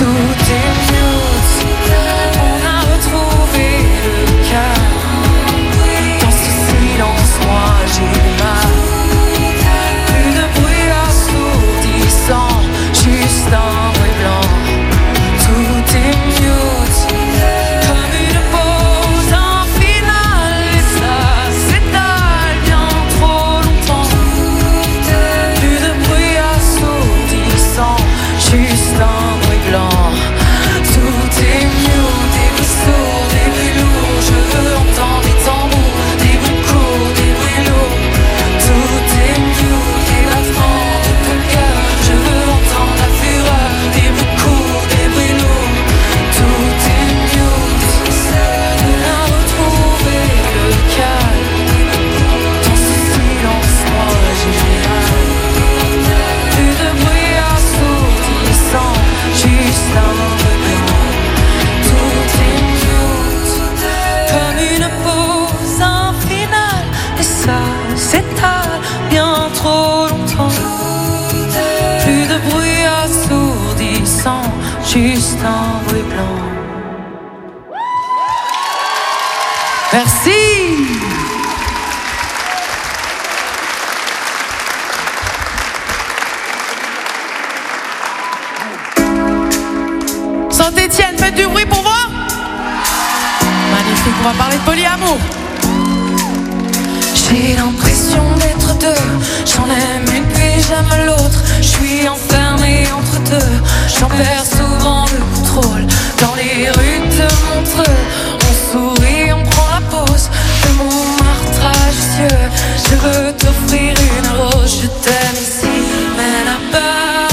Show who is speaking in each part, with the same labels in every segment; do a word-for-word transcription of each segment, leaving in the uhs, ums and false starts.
Speaker 1: tout est mute. On a retrouvé le calme. Dans ce silence, moi j'ai mal. Plus de bruit assourdissant, juste un bruit blanc. Tout est mute, comme une pause, un final, et ça s'étale bien trop longtemps. Plus de bruit assourdissant, juste un bruit blanc. Tout est mute, des bruits sourds, des bruits lourds. Je veux entendre des tambours, des bruits courts, des bruits lourds. Tout est mute, des battements de ton cœur. Je veux entendre la fureur, des bruits courts, des bruits lourds. Tout est mute, on a retrouvé le calme. Dans ce silence, moi j'ai mal. Plus de bruit assourdissant, juste un bruit blanc. Tout est mute, comme une pause, un final, et ça s'étale bien trop longtemps. Plus de bruit assourdissant, juste un bruit blanc. Merci. Saint-Étienne, faites du bruit pour moi. Magnifique, on va parler de polyamour. J'ai l'impression d'être deux. J'en aime une puis j'aime l'autre. Je suis enfermé entre deux. J'en perds souvent le contrôle. Dans les rues de Montreux, on sourit, on prend la pause de mon martrage cieux. Je veux t'offrir une rose. Je t'aime ici, mais là-bas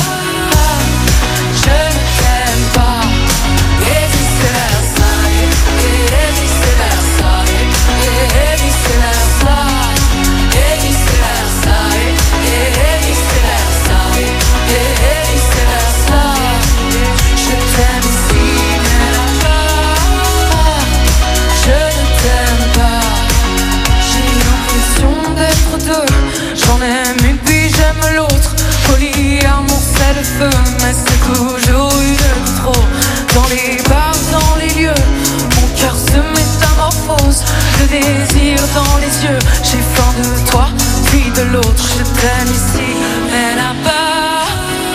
Speaker 1: je ne t'aime pas. Et vice versa, et vice versa, et vice versa, et vice versa, et vice versa, et vice versa. Je t'aime ici, mais là-bas je ne t'aime pas. J'ai l'impression d'être deux. J'en aime une puis j'aime l'autre. Polyamour c'est le feu, mais c'est toujours une de trop. Dans les bars, dans les lieux, mon cœur se métamorphose. Le désir dans les yeux. J'ai faim de toi, puis de l'autre. Je t'aime ici, mais là-bas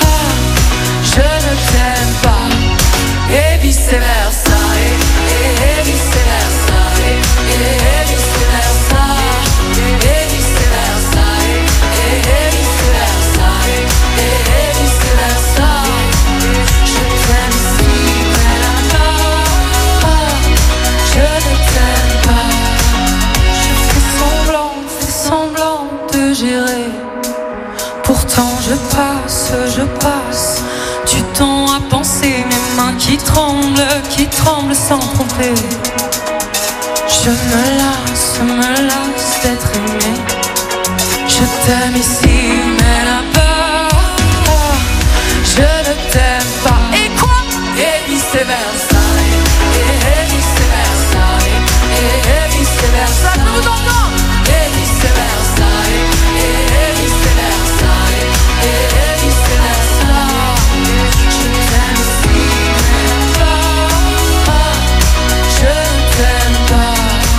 Speaker 1: je ne t'aime pas. Et vice versa, et, et vice versa, et, et vice versa, et vice versa, et, et vice versa, et, et vice versa. Je t'aime ici, mais là-bas je ne t'aime pas. Je fais semblant, fais semblant de gérer. Pourtant je passe, je passe du temps à penser. Mes mains qui tremblent, qui tremblent sans tromper. Je me lasse, me lasse d'être aimé. Je t'aime ici, mais là-bas je ne t'aime pas. Et quoi? Et vice versa, et, et vice versa, et, et vice versa. Je vous entends. Et vice versa, et, et vice versa, et, et vice versa. Je t'aime ici, mais là-bas je ne t'aime pas.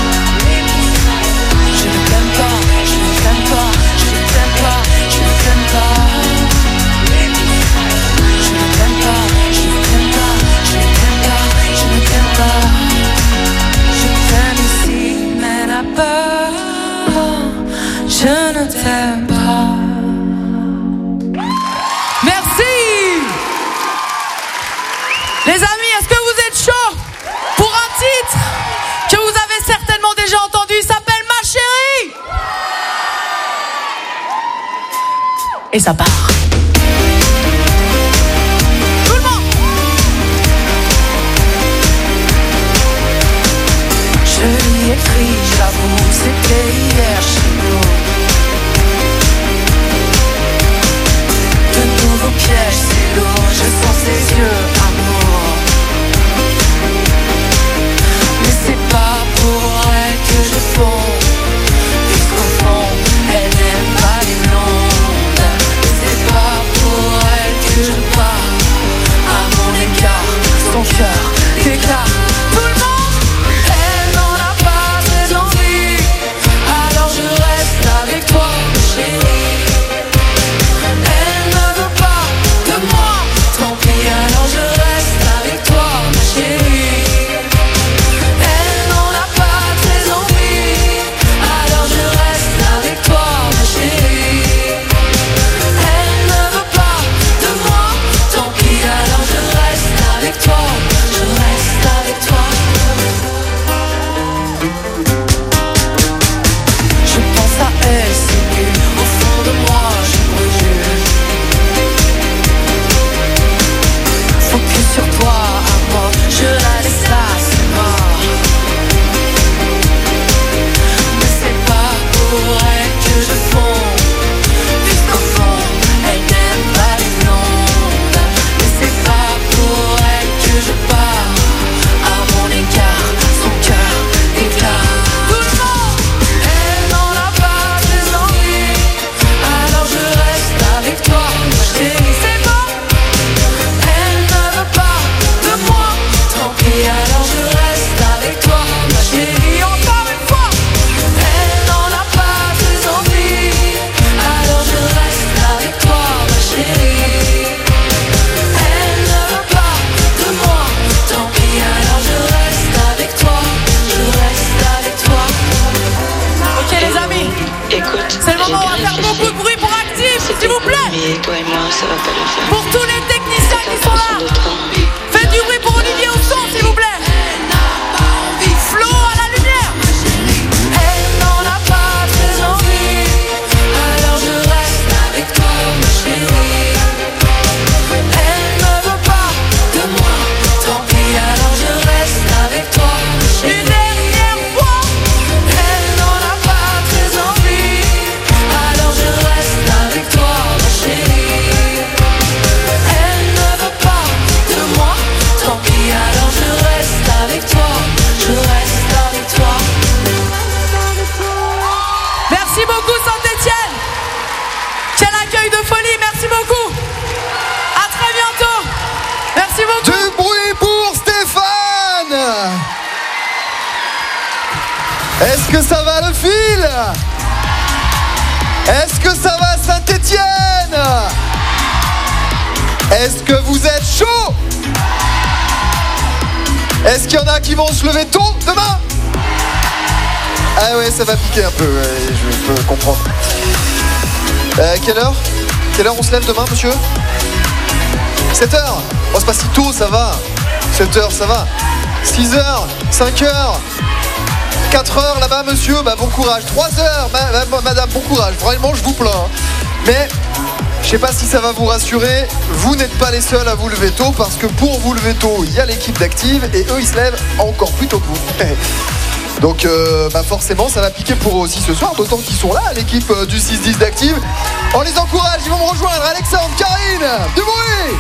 Speaker 1: Je ne t'aime pas, je ne t'aime pas, je ne t'aime pas, je ne t'aime pas. Je ne t'aime pas, je ne t'aime pas, je ne t'aime pas, je ne t'aime pas. Je t'aime ici, mais là-bas je ne t'aime pas. Merci. Les amis, est-ce que vous êtes chauds pour un titre que vous avez certainement déjà entendu? Il s'appelle Ma Chérie. Et ça part. Tout le monde. Je lui écris, j'avoue, c'était hier chez nous. De nouveaux pièges, c'est lourd, je sens ses yeux, amour. Mais c'est pas pour elle que je fonds, puisqu'au fond, elle n'aime pas les blondes. Mais c'est pas
Speaker 2: ça va pas le faire.
Speaker 1: Pour tous les techniciens qui sont là, faites du bruit pour Olivier au son, s'il vous plaît. Flo à la lumière. Elle n'en a pas très envie, alors je reste avec toi, ma chérie. Elle ne veut pas de moi, tant pis, alors je reste avec toi, ma chérie. Une dernière fois. Elle n'en a pas très envie, alors je reste avec toi, ma chérie. Elle ne veut pas de moi, tant pis, alors je reste avec toi, je reste avec toi. Merci beaucoup Saint-Étienne. Quel accueil de folie, merci beaucoup. À très bientôt. Merci beaucoup.
Speaker 3: Du bruit pour Stéphane. Est-ce que ça va le fil? Est-ce que ça va Saint-Étienne? Est-ce que vous êtes chaud? Est-ce qu'il y en a qui vont se lever tôt demain? Ah ouais, ça va piquer un peu, ouais, je peux comprendre. Euh, quelle heure? Quelle heure on se lève demain, monsieur? sept heures. Oh, c'est pas si tôt, ça va. sept heures, ça va. six heures, cinq heures, quatre heures là-bas, monsieur, bah bon courage. trois heures, ma- ma- madame, bon courage. Vraiment, je vous plains. hein. Mais, je sais pas si ça va vous rassurer, vous n'êtes pas les seuls à vous lever tôt, parce que pour vous lever tôt, il y a l'équipe d'Active, et eux, ils se lèvent encore plus tôt que vous. Donc, euh, bah forcément, ça va piquer pour eux aussi ce soir, d'autant qu'ils sont là, l'équipe euh, du six dix d'Active. On les encourage, ils vont me rejoindre. Alexandre, Karine, du bruit.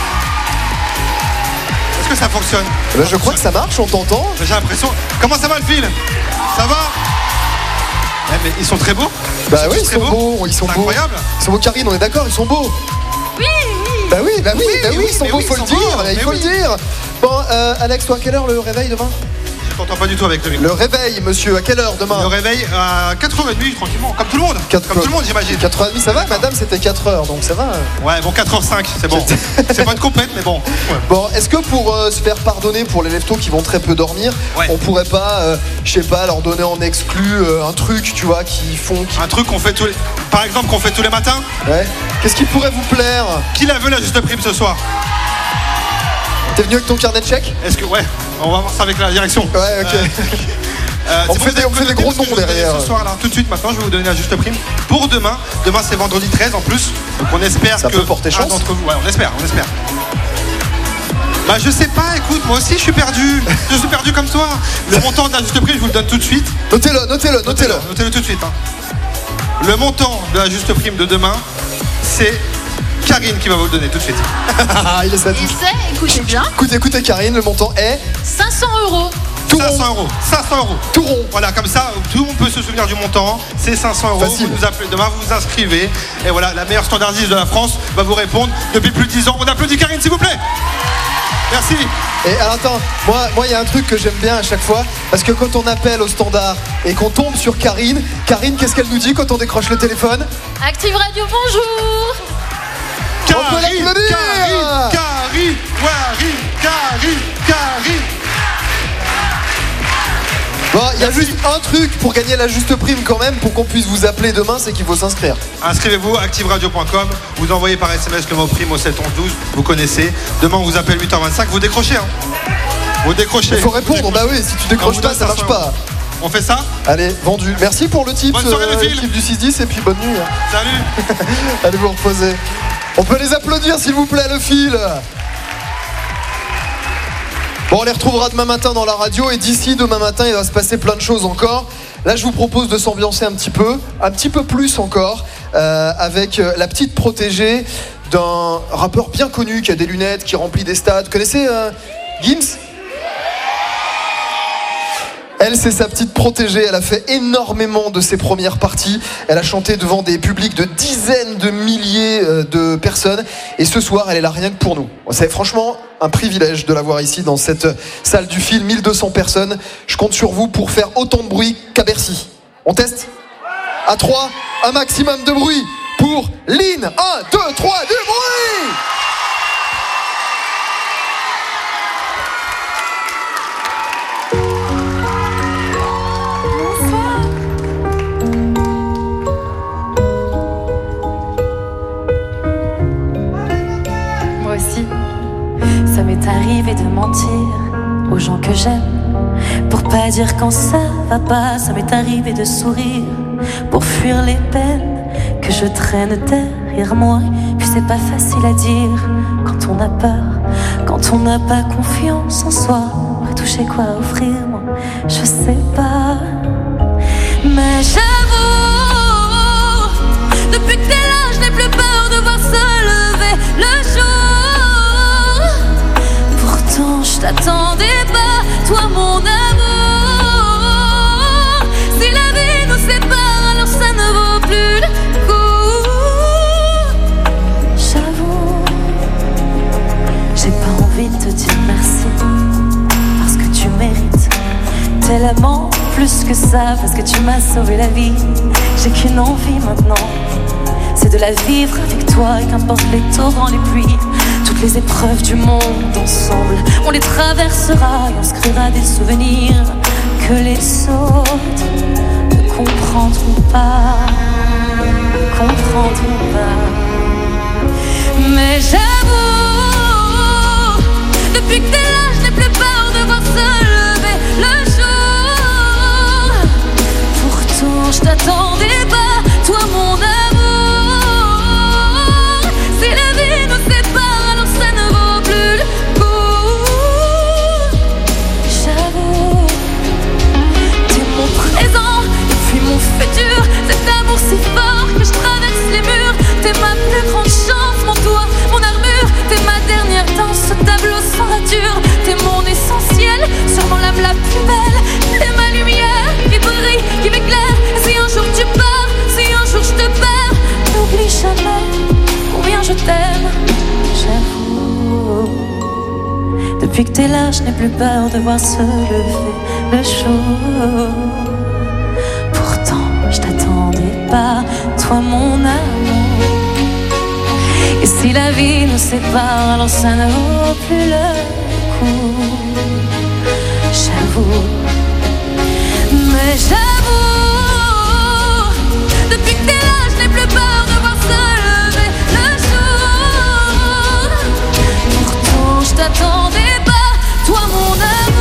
Speaker 4: Est-ce que ça fonctionne?
Speaker 3: Bah, je crois que ça marche, on t'entend.
Speaker 4: J'ai l'impression. Comment ça va le fil? Ça va? Eh, mais ils sont très beaux.
Speaker 3: Bah oui,
Speaker 4: tous
Speaker 3: ils
Speaker 4: très
Speaker 3: sont beaux, ils sont
Speaker 4: C'est
Speaker 3: beaux.
Speaker 4: incroyable.
Speaker 3: Ils sont beaux, Karine, on est d'accord, ils sont beaux.
Speaker 1: Oui.
Speaker 3: Bah oui, bah oui,
Speaker 4: Oui,
Speaker 3: bah oui,
Speaker 4: oui,
Speaker 3: ils sont
Speaker 4: mais
Speaker 3: beaux,
Speaker 4: oui,
Speaker 3: faut
Speaker 4: ils
Speaker 3: le
Speaker 4: sont
Speaker 3: dire,
Speaker 4: beaux,
Speaker 3: il
Speaker 4: mais
Speaker 3: faut
Speaker 4: oui.
Speaker 3: le dire. Bon, euh, Alex, toi, à quelle heure le réveil demain?
Speaker 4: Je t'entends pas du tout avec le micro.
Speaker 3: Le réveil, monsieur, à quelle heure demain?
Speaker 4: Le réveil à quatre heures trente tranquillement, comme tout le monde.
Speaker 3: Quatre-
Speaker 4: Comme tout le monde, j'imagine.
Speaker 3: quatre heures trente, ça va, madame, c'était quatre heures, donc ça va.
Speaker 4: Ouais, bon, quatre heures cinq, c'est bon. C'est pas une compète, mais bon. Ouais.
Speaker 3: Bon, est-ce que pour euh, se faire pardonner pour les leftos qui vont très peu dormir,
Speaker 4: Ouais.
Speaker 3: on pourrait pas, euh, je sais pas, leur donner en exclu euh, un truc, tu vois, qui font... Qui...
Speaker 4: Un truc qu'on fait tous les. Par exemple, qu'on fait tous les matins.
Speaker 3: Ouais. Qu'est-ce qui pourrait vous plaire?
Speaker 4: Qui la veut la juste prime ce soir?
Speaker 3: T'es venu avec ton carnet de chèques?
Speaker 4: Est-ce que. Ouais, on va voir ça avec la direction.
Speaker 3: Ouais, ok.
Speaker 4: Euh, euh,
Speaker 3: On
Speaker 4: c'est
Speaker 3: fait
Speaker 4: bon,
Speaker 3: des- on
Speaker 4: vous
Speaker 3: fait des
Speaker 4: notez
Speaker 3: gros
Speaker 4: parce que je
Speaker 3: noms
Speaker 4: vais vous donner
Speaker 3: derrière.
Speaker 4: Ce soir, là, tout de suite, maintenant, je vais vous donner la juste prime pour demain. Demain, c'est vendredi treize en plus. Donc, on espère
Speaker 3: Ça
Speaker 4: que.
Speaker 3: peut porter
Speaker 4: un
Speaker 3: chance.
Speaker 4: d'entre vous. Ouais, on espère, on espère. Bah, je sais pas, écoute, moi aussi, je suis perdu. Je suis perdu comme toi. Le montant de la juste prime, je vous le donne tout de suite.
Speaker 3: Notez-le, notez-le, notez-le.
Speaker 4: Notez-le tout de suite. hein. Le montant de la juste prime de demain, c'est Karine qui va vous le donner tout de suite.
Speaker 3: Ah, il est
Speaker 5: Et
Speaker 3: satisfait.
Speaker 5: c'est, écoutez bien,
Speaker 3: Écoutez, écoutez, Karine, le montant est
Speaker 5: cinq cents euros.
Speaker 3: tout
Speaker 4: cinq cents
Speaker 3: rond.
Speaker 4: euros. cinq cents euros.
Speaker 3: Tout rond.
Speaker 4: Voilà, comme ça, tout le monde peut se souvenir du montant. C'est cinq cents euros.
Speaker 3: Facile.
Speaker 4: Vous nous appelez demain, vous vous inscrivez. Et voilà, la meilleure standardiste de la France va vous répondre depuis plus de dix ans. On applaudit Karine, s'il vous plaît. Merci.
Speaker 3: Et alors attends, moi, moi, il y a un truc que j'aime bien à chaque fois, parce que quand on appelle au standard et qu'on tombe sur Karine, Karine, qu'est-ce qu'elle nous dit quand on décroche le téléphone?
Speaker 5: Active Radio, bonjour.
Speaker 3: On peut
Speaker 4: Karine,
Speaker 3: l'applaudir.
Speaker 4: Karine, Karine, Karine, Karine, Karine.
Speaker 3: Bon, il y a juste un truc pour gagner la juste prime quand même, pour qu'on puisse vous appeler demain, c'est qu'il faut s'inscrire.
Speaker 4: Inscrivez-vous à active radio point com. Vous envoyez par S M S le mot prime au sept onze douze. Vous connaissez. Demain, on vous appelle huit heures vingt-cinq. Vous décrochez. Hein. Vous décrochez.
Speaker 3: Il faut
Speaker 4: Vous
Speaker 3: répondre, bah
Speaker 4: décrochez.
Speaker 3: oui, si tu
Speaker 4: On
Speaker 3: décroches
Speaker 4: vous
Speaker 3: pas,
Speaker 4: donne
Speaker 3: ça marche
Speaker 4: cinq cents
Speaker 3: pas.
Speaker 4: euros. On fait ça?
Speaker 3: Allez, vendu. Merci pour le tips,
Speaker 4: Bonne soirée, les filles.
Speaker 3: l'équipe du six dix, et puis bonne nuit. hein.
Speaker 4: Salut.
Speaker 3: Allez vous reposer. On peut les applaudir, s'il vous plaît, le fil. Bon, on les retrouvera demain matin dans la radio, et d'ici demain matin, il va se passer plein de choses encore. Là, je vous propose de s'ambiancer un petit peu, un petit peu plus encore, euh, avec euh, la petite protégée d'un rappeur bien connu qui a des lunettes, qui remplit des stades. Vous connaissez euh, Gims ? Elle, c'est sa petite protégée. Elle a fait énormément de ses premières parties. Elle a chanté devant des publics de dizaines de milliers de personnes. Et ce soir, elle est là rien que pour nous. C'est franchement un privilège de la voir ici dans cette salle du film. mille deux cents personnes. Je compte sur vous pour faire autant de bruit qu'à Bercy. On teste ? À trois, un maximum de bruit pour Lynn. un, deux, trois, du bruit!
Speaker 1: arrivé de mentir aux gens que j'aime. Pour pas dire quand ça va pas, ça m'est arrivé de sourire. Pour fuir les peines que je traîne derrière moi. Puis c'est pas facile à dire quand on a peur, quand on n'a pas confiance en soi. Retoucher quoi, offrir, moi, je sais pas. Mais j'avoue, depuis que t'es là, je n'ai plus peur de voir se lever le jour. Pourtant, je t'attendais pas, toi mon amour. Si la vie nous sépare, alors ça ne vaut plus le coup. J'avoue, j'ai pas envie de te dire merci, parce que tu mérites tellement plus que ça, parce que tu m'as sauvé la vie. J'ai qu'une envie maintenant, c'est de la vivre avec toi. Et qu'importe les torrents, les pluies, toutes les épreuves du monde ensemble, on les traversera et on se créera des souvenirs que les autres ne comprendront pas, ne comprendront pas. Mais j'avoue, depuis que t'es là, je n'ai plus peur de voir se lever le jour. Pourtant, je t'attendais pas, toi mon amour. Si la vie nous sépare, alors ça ne vaut plus le coup. J'avoue, t'es mon présent et puis mon futur. Cet amour si fort que je traverse les murs. T'es ma plus grande chance, mon toit, mon armure. T'es ma dernière danse, ce tableau sans rature. T'es mon essentiel, sûrement l'âme la plus belle. T'es ma lumière qui brille, qui m'éclaire. Si un jour tu pars, si un jour je te perds, n'oublie jamais combien je t'aime. J'avoue, depuis que t'es là, je n'ai plus peur de voir se lever le jour. Pourtant, je t'attendais pas, toi mon amour. Et si la vie nous sépare, alors ça ne vaut plus le coup. J'avoue, mais j'avoue, depuis que t'es là, je n'ai plus peur de voir se lever le jour. Pourtant, je t'attendais pas, toi mon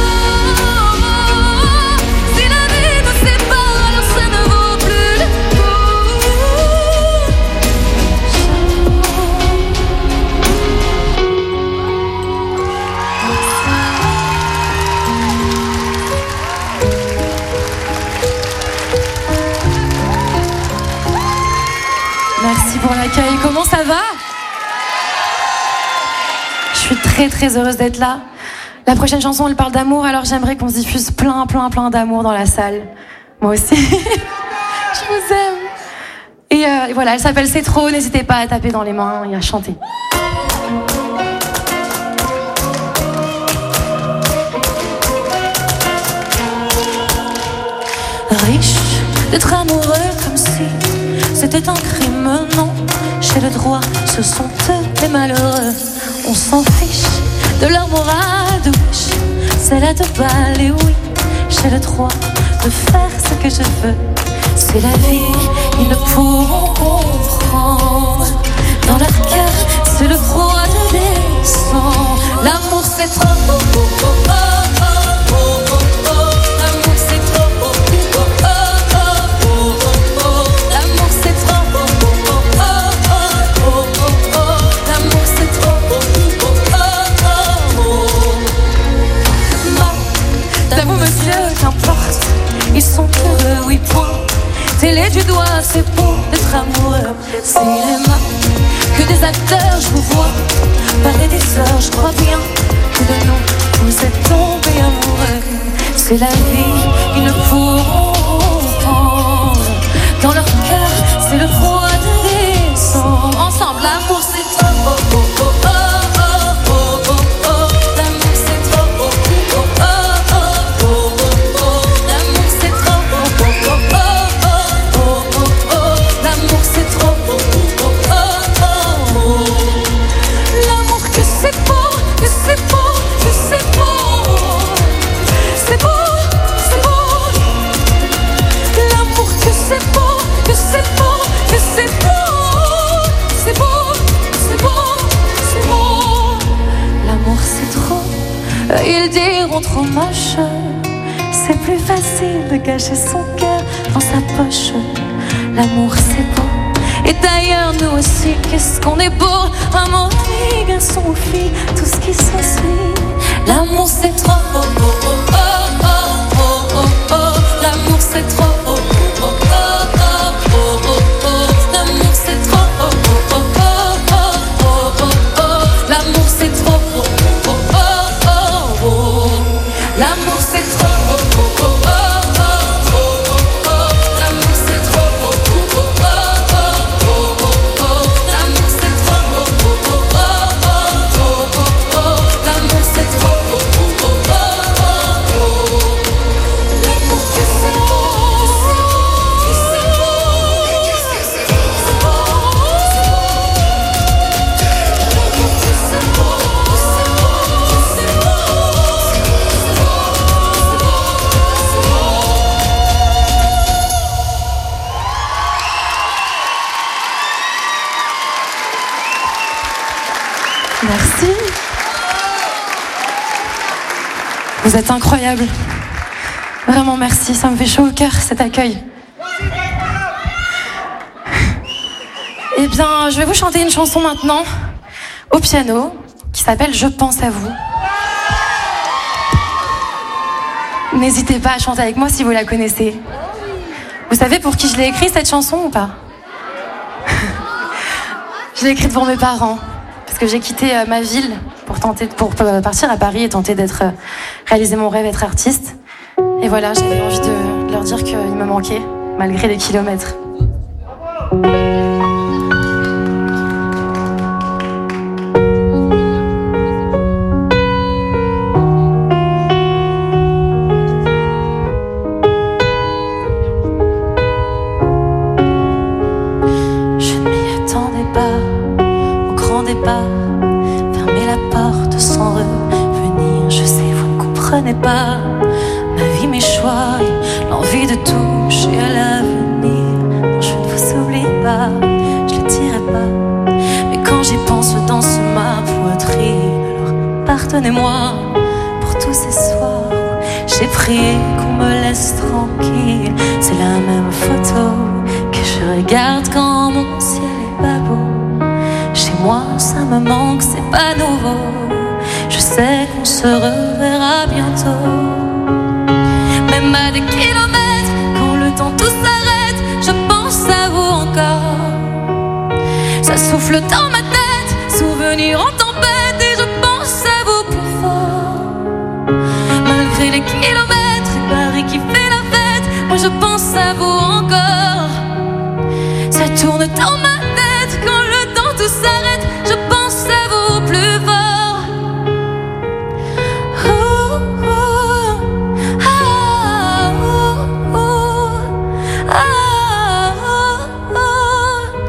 Speaker 1: amour. Si la vie nous sépare, alors ça ne vaut plus le Merci pour l'accueil. Comment ça va? Je suis très très heureuse d'être là. La prochaine chanson, elle parle d'amour, alors j'aimerais qu'on se diffuse plein plein plein d'amour dans la salle. Moi aussi. Je vous aime. Et, euh, et voilà, elle s'appelle C'est trop. N'hésitez pas à taper dans les mains et à chanter. Riche d'être amoureux comme si c'était un crime, non. J'ai le droit, ce sont eux les malheureux. On s'en fiche de leur morale de wish. C'est là de balle et oui, j'ai le droit de faire ce que je veux. C'est la vie, ils ne pourront comprendre. Dans leur cœur, c'est le froid de descendre. L'amour c'est trop. Oh, oh, oh, oh, oh, oh, oh, oh. L'amour c'est trop. Oh, oh, oh, oh, oh, oh, oh. L'amour c'est trop. Oh, oh, oh, oh, oh, oh, oh. L'amour c'est trop. Oh, oh, oh, oh, oh. T'avoue monsieur, qu'importe, ils sont heureux, oui point. Télé du doigt, c'est beau d'être amoureux. Cinéma, que des acteurs, je vous vois parler des heures, je crois bien que de nous, vous êtes tombés amoureux. C'est la vie, ils ne pourront prendre. Dans leur cœur, c'est le froid de descendre. Ensemble, l'amour c'est trop. Oh, oh, oh, oh, oh, oh, oh, oh. L'amour c'est trop. Oh, oh, oh, oh, oh, oh, oh. L'amour c'est trop. Oh, oh, oh, oh. L'amour c'est trop, oh, oh, oh, oh, oh. L'amour que c'est beau, que c'est beau, que c'est beau. C'est beau, c'est beau, Ils diront trop moche. C'est plus facile de cacher son cœur dans sa poche. L'amour c'est beau. Et d'ailleurs nous aussi, qu'est-ce qu'on est beau. Amour, fille, garçon ou fille, tout ce qui s'ensuit. L'amour c'est trop. Oh, oh, oh, oh, oh, oh, oh, oh. L'amour c'est trop. Oh, oh, oh, oh, oh, oh, oh. L'amour c'est trop. Oh, oh, oh, oh, oh, oh, oh. L'amour c'est trop. Oh, oh, oh, oh, oh. L'amour c'est trop. Oh, oh, oh, oh, oh, oh. L'amour c'est trop. Oh, oh, oh, oh, oh. L'amour c'est trop. Oh, oh, oh, oh, oh. L'amour c'est trop. Oh, oh, oh, oh, oh. L'amour c'est trop. Merci. Vous êtes incroyables. Vraiment merci, ça me fait chaud au cœur cet accueil. Eh bien, je vais vous chanter une chanson maintenant, au piano, qui s'appelle « Je pense à vous ». N'hésitez pas à chanter avec moi si vous la connaissez. Vous savez pour qui je l'ai écrite cette chanson ou pas? Je l'ai écrite pour mes parents. Parce que j'ai quitté euh, ma ville pour tenter pour euh, partir à Paris et tenter d'être euh, réaliser mon rêve, être artiste. Et voilà, j'avais envie de leur dire qu'il me manquait, malgré les kilomètres. Je ne m'y attendais pas, au grand départ. Fermer la porte sans revenir. Je sais, vous ne comprenez pas ma vie, mes choix et l'envie de toucher à l'avenir. Non, je ne vous oublie pas, je le dirai pas. Mais quand j'y pense, je danse ma poitrine. Alors pardonnez-moi pour tous ces soirs où j'ai prié qu'on me laisse tranquille. C'est la même photo que je regarde quand mon ciel est pas beau. Chez moi, ça me manque, c'est pas nouveau. Je sais qu'on se reverra bientôt. Même à des kilomètres, quand le temps tout s'arrête, je pense à vous encore. Ça souffle dans ma tête, souvenir en tempête, et je pense à vous plus fort. Malgré les kilomètres et Paris qui fait la fête, moi je pense à vous encore. Ça tourne dans ma tête quand le temps tout s'arrête, je pense à vous plus fort. Oh, oh, ah, oh, oh, ah, oh,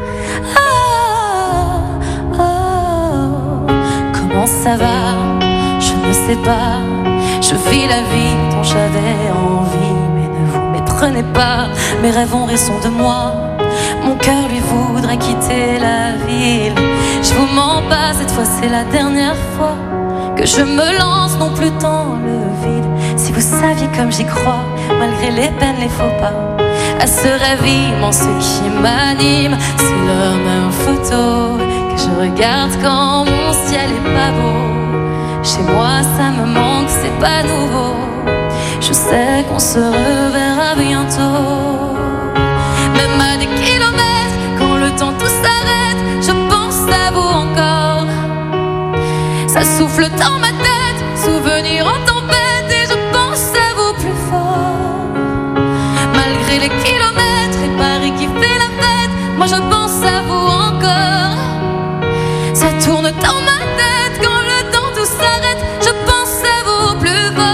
Speaker 1: ah, oh. Comment ça va? Je ne sais pas. Je vis la vie dont j'avais envie, mais ne vous méprenez pas. Mes rêves ont raison de moi. Mon cœur lui voudrait quitter la ville. Je vous mens pas, cette fois c'est la dernière fois que je me lance non plus dans le vide. Si vous saviez comme j'y crois, malgré les peines, les faux pas, à ce rêve immense qui m'anime. C'est la même photo que je regarde quand mon ciel est pas beau. Chez moi ça me manque, c'est pas nouveau. Je sais qu'on se reverra bientôt. Même à des kilomètres, quand le temps tout s'arrête, je pense à vous encore. Ça souffle dans ma tête, souvenir en tempête, et je pense à vous plus fort. Malgré les kilomètres et Paris qui fait la fête, moi je pense à vous encore. Ça tourne dans ma tête, quand le temps tout s'arrête, je pense à vous plus fort.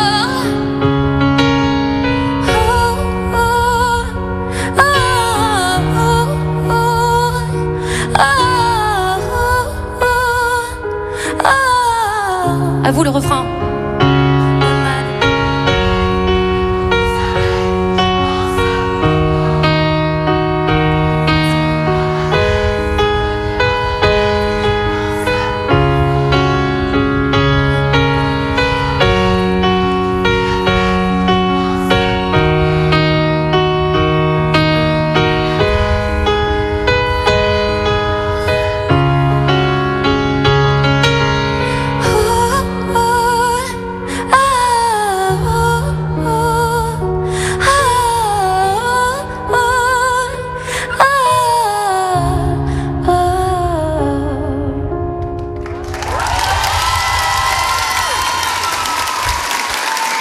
Speaker 1: À vous le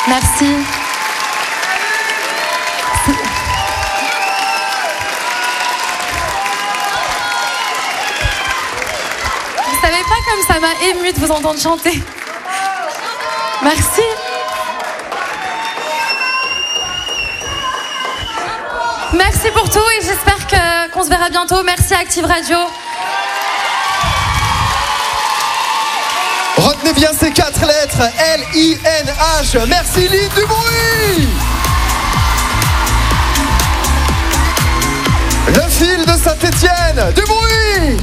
Speaker 5: Merci. Vous savez pas comme ça m'a émue de vous entendre chanter. Merci. Merci pour tout et j'espère que, qu'on se verra bientôt. Merci à Active Radio.
Speaker 3: Retenez bien ces quatre lettres, L I N H. Merci Lynn du bruit. Le fil de Saint-Étienne, du bruit.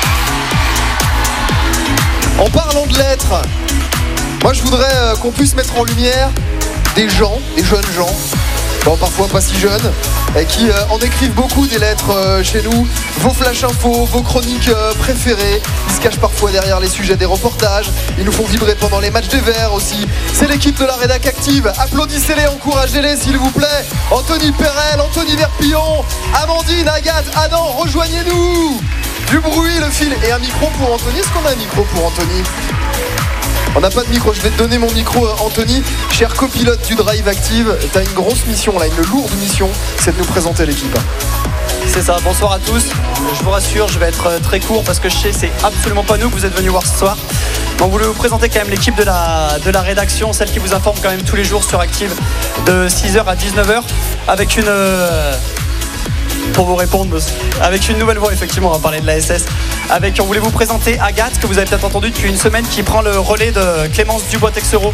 Speaker 3: En parlant de lettres, moi je voudrais euh, qu'on puisse mettre en lumière des gens, des jeunes gens, bon, parfois pas si jeunes, et qui euh, en écrivent beaucoup des lettres euh, chez nous, vos flash infos, vos chroniques euh, préférées. Ils se cachent parfois derrière les sujets des reportages, ils nous font vibrer pendant les matchs des Verts aussi. C'est l'équipe de la Rédac Active, applaudissez-les, encouragez-les s'il vous plaît. Anthony Perel, Anthony Verpillon, Amandine, Agathe, Adam, rejoignez-nous. Du bruit, le fil et un micro pour Anthony. Est-ce qu'on a un micro pour Anthony ? On n'a pas de micro, je vais te donner mon micro Anthony. Cher copilote du Drive Active, t'as une grosse mission là, une lourde mission, c'est de nous présenter l'équipe.
Speaker 2: C'est ça, bonsoir à tous. Je vous rassure, je vais être très court parce que je sais c'est absolument pas nous que vous êtes venus voir ce soir. Donc vous voulez vous présenter quand même l'équipe de la, de la rédaction, celle qui vous informe quand même tous les jours sur Active de six heures à dix-neuf heures avec une... Euh, pour vous répondre, avec une nouvelle voix, effectivement, on va parler de la S S. Avec, on voulait vous présenter Agathe, que vous avez peut-être entendu depuis une semaine, qui prend le relais de Clémence Dubois-Texereau,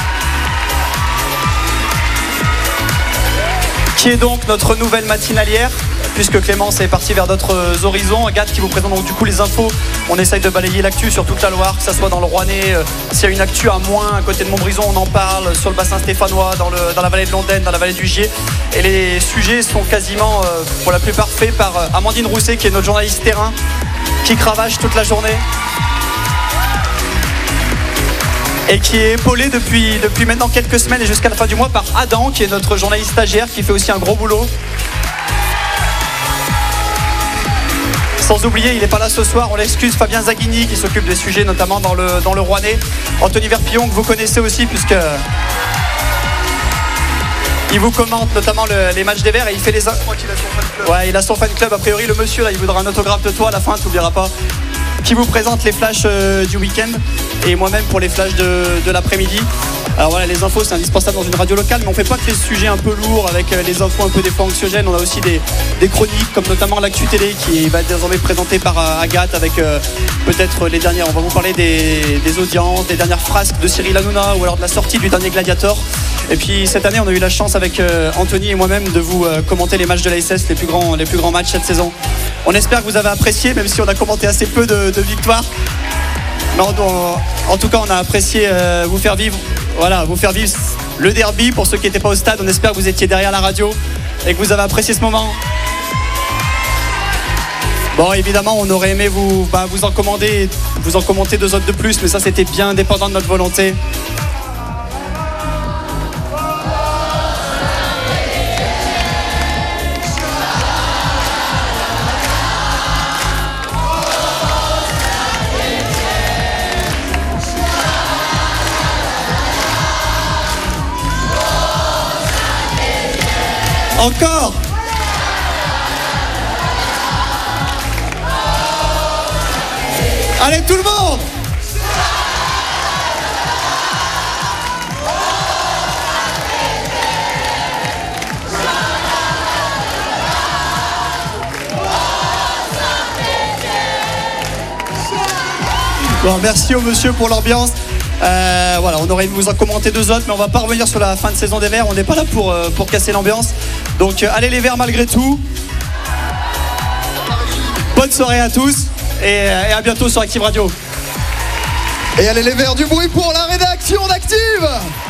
Speaker 2: qui est donc notre nouvelle matinalière, puisque Clémence est partie vers d'autres horizons. Agathe qui vous présente donc du coup les infos. On essaye de balayer l'actu sur toute la Loire, que ça soit dans le Rouennais, euh, s'il y a une actu à moins à côté de Montbrison, on en parle, sur le bassin stéphanois, dans, le, dans la vallée de l'Ondaine, dans la vallée du Gier. Et les sujets sont quasiment, euh, pour la plupart, faits par euh, Amandine Rousset, qui est notre journaliste terrain, qui cravache toute la journée. Et qui est épaulé depuis, depuis maintenant quelques semaines et jusqu'à la fin du mois par Adam, qui est notre journaliste stagiaire, qui fait aussi un gros boulot. Sans oublier, il n'est pas là ce soir, on l'excuse, Fabien Zaghini qui s'occupe des sujets notamment dans le, dans le Rouennais. Anthony Verpillon que vous connaissez aussi puisque il vous commente notamment le, les matchs des Verts et il fait les... Je crois qu'il a son fan club. Ouais, il a son fan club, a priori le monsieur là, il voudra un autographe de toi à la fin, tu n'oublieras pas. Qui vous présente les flashs euh, du week-end et moi-même pour les flashs de, de l'après-midi. Alors voilà, les infos c'est indispensable dans une radio locale, mais on fait pas que les sujets un peu lourds avec euh, les infos un peu des fois anxiogènes. On a aussi des, des chroniques comme notamment l'actu télé qui va être désormais présentée par euh, Agathe avec euh, peut-être les dernières. On va vous parler des, des audiences, des dernières frasques de Cyril Hanouna ou alors de la sortie du dernier Gladiator. Et puis cette année on a eu la chance avec euh, Anthony et moi-même de vous euh, commenter les matchs de la S S, les plus grands, les plus grands matchs cette saison. On espère que vous avez apprécié, même si on a commenté assez peu de, de victoires. Mais en, en tout cas, on a apprécié euh, vous faire vivre, voilà, vous faire vivre le derby. Pour ceux qui n'étaient pas au stade, on espère que vous étiez derrière la radio et que vous avez apprécié ce moment. Bon, évidemment, on aurait aimé vous, bah, vous en commander, vous en commenter deux autres de plus, mais ça, c'était bien indépendant de notre volonté. Encore. Allez tout le monde. Bon, merci au monsieur pour l'ambiance. Euh, voilà, on aurait aimé vous en commenter deux autres, mais on va pas revenir sur la fin de saison des Verts. On n'est pas là pour, euh, pour casser l'ambiance. Donc euh, allez les Verts malgré tout. Bonne soirée à tous et, et à bientôt sur Active Radio.
Speaker 3: Et allez les Verts, du bruit pour la rédaction d'Active.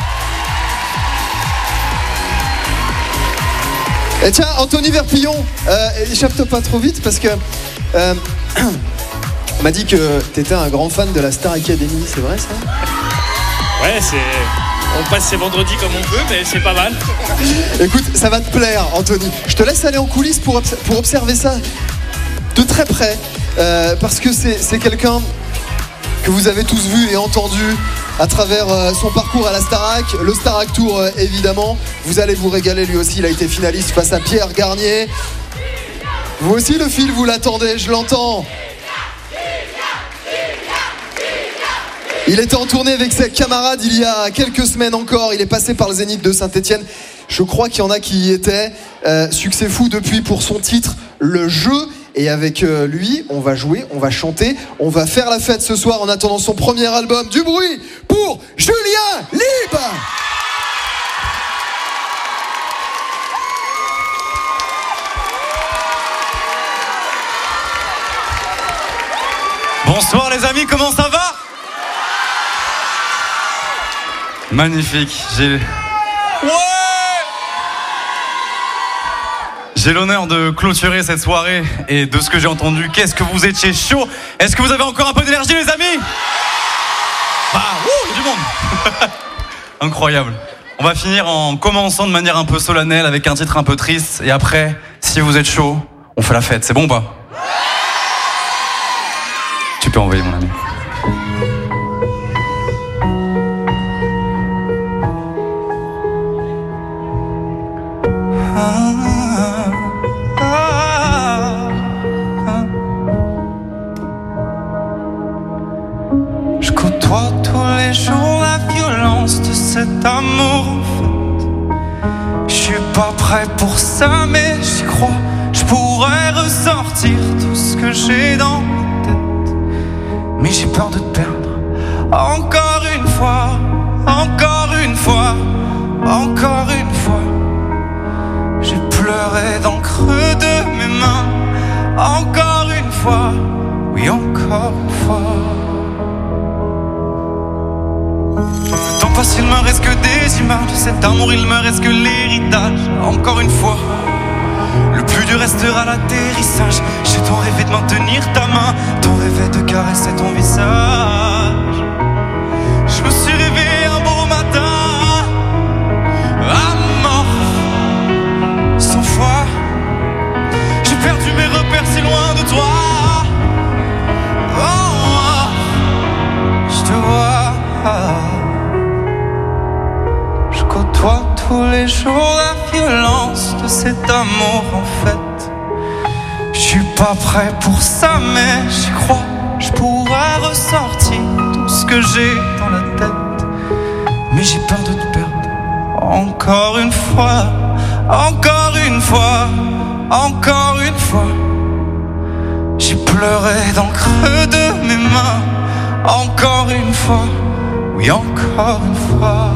Speaker 3: Et tiens, Anthony Verpillon, euh, échappe-toi pas trop vite parce que euh, on m'a dit que t'étais un grand fan de la Star Academy, c'est vrai ça?
Speaker 6: Ouais, c'est... on passe ces vendredis comme on peut, mais c'est pas mal.
Speaker 3: Écoute, ça va te plaire, Anthony. Je te laisse aller en coulisses pour, obs- pour observer ça de très près, euh, parce que c'est, c'est quelqu'un que vous avez tous vu et entendu à travers euh, son parcours à la Starac, le Starac Tour euh, évidemment. Vous allez vous régaler, lui aussi, il a été finaliste face à Pierre Garnier. Vous aussi le fil, vous l'attendez, je l'entends. Il était en tournée avec ses camarades il y a quelques semaines encore. Il est passé par le Zénith de Saint-Etienne. Je crois qu'il y en a qui y étaient. Euh, succès fou depuis pour son titre, Le Jeu. Et avec euh, lui, on va jouer, on va chanter, on va faire la fête ce soir en attendant son premier album. Du bruit pour Julien Libre.
Speaker 7: Bonsoir les amis, comment ça va? Magnifique, j'ai... Ouais! J'ai l'honneur de clôturer cette soirée et de ce que j'ai entendu, qu'est-ce que vous étiez chaud? Est-ce que vous avez encore un peu d'énergie les amis? Bah, ouh, il y a du monde. Incroyable. On va finir en commençant de manière un peu solennelle avec un titre un peu triste et après, si vous êtes chaud, on fait la fête, c'est bon ou pas? Tu peux envoyer mon ami.
Speaker 8: Je côtoie tous les jours la violence de cet amour en fait. Je suis pas prêt pour ça mais j'y crois. Je pourrais ressortir tout ce que j'ai dans ma tête. Mais j'ai peur de te perdre. Encore une fois, encore une fois, encore une fois. J'ai pleuré dans le creux de mes mains. Encore une fois, oui encore une fois. Le temps passe, il me reste que des images. De cet amour, il me reste que l'héritage. Encore une fois, le plus dur restera l'atterrissage. J'ai tant rêvé de maintenir ta main, tant rêvé de caresser ton visage. Je me suis réveillé un beau matin, à mort, sans foi. J'ai perdu mes repères si loin de toi. Oh, oh, je te vois. Je côtoie tous les jours la violence de cet amour en fait. Je suis pas prêt pour ça mais j'y crois. Je pourrais ressortir tout ce que j'ai dans la tête. Mais j'ai peur de te perdre. Encore une fois, encore une fois, encore une fois. J'ai pleuré dans le creux de mes mains. Encore une fois, oui encore une fois.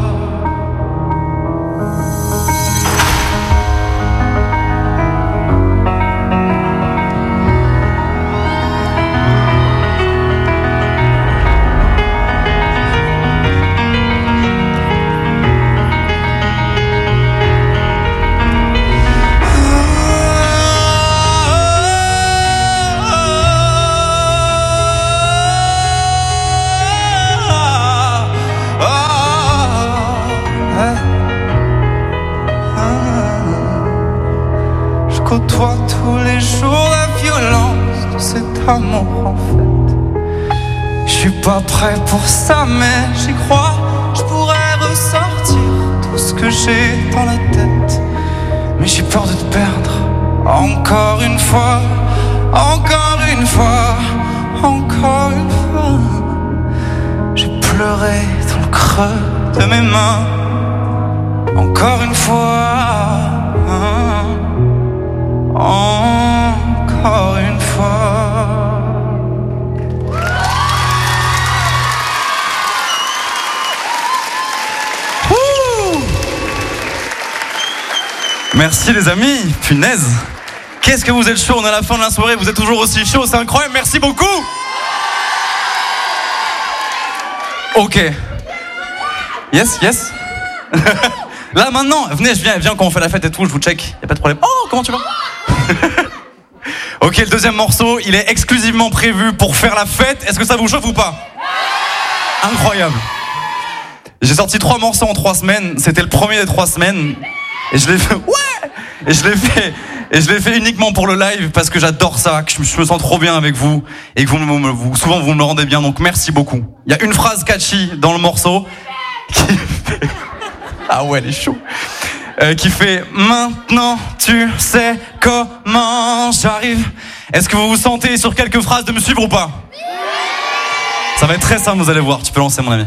Speaker 8: Côtoie tous les jours la violence de cet amour en fait. Je suis pas prêt pour ça mais j'y crois. Je pourrais ressortir tout ce que j'ai dans la tête. Mais j'ai peur de te perdre. Encore une fois, encore une fois, encore une fois. J'ai pleuré dans le creux de mes mains. Encore une fois. Encore une fois.
Speaker 7: Ouh. Merci les amis, punaise. Qu'est-ce que vous êtes chaud, on est à la fin de la soirée, vous êtes toujours aussi chaud, c'est incroyable, merci beaucoup. Ok. Yes, yes. Là maintenant, venez, je viens, viens quand on fait la fête et tout, je vous check, y a pas de problème. Oh, comment tu vas? Ok, le deuxième morceau, il est exclusivement prévu pour faire la fête. Est-ce que ça vous chauffe ou pas? Incroyable. J'ai sorti trois morceaux en trois semaines. C'était le premier des trois semaines. Et je l'ai fait... Ouais. Et je l'ai fait Et je l'ai fait uniquement pour le live parce que j'adore ça, que je me sens trop bien avec vous et que vous, me- vous souvent vous me le rendez bien. Donc merci beaucoup. Il y a une phrase catchy dans le morceau qui fait... Ah ouais, elle est chaud. Euh, qui fait maintenant tu sais comment j'arrive. Est-ce que vous vous sentez sur quelques phrases de me suivre ou pas? Ça va être très simple, vous allez voir. Tu peux lancer, mon ami.